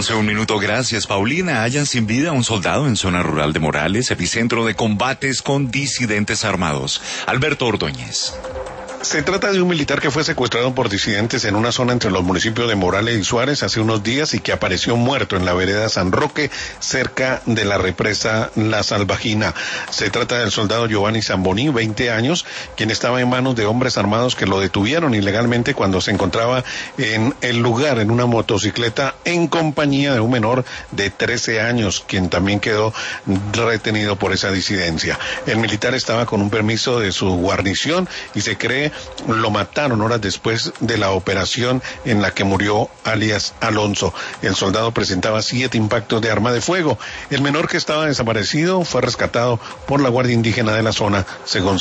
11:01. Gracias, Paulina. Hallan sin vida a un soldado en zona rural de Morales, epicentro de combates con disidentes armados. Alberto Ordóñez. Se trata de un militar que fue secuestrado por disidentes en una zona entre los municipios de Morales y Suárez hace unos días y que apareció muerto en la vereda San Roque, cerca de la represa La Salvajina. Se trata del soldado Giovanni Zamboní, 20 años, quien estaba en manos de hombres armados que lo detuvieron ilegalmente cuando se encontraba en el lugar en una motocicleta en compañía de un menor de 13 años, quien también quedó retenido por esa disidencia. El militar estaba con un permiso de su guarnición y se cree lo mataron horas después de la operación en la que murió alias Alonso. El soldado presentaba 7 impactos de arma de fuego. El menor, que estaba desaparecido, fue rescatado por la Guardia Indígena de la zona, según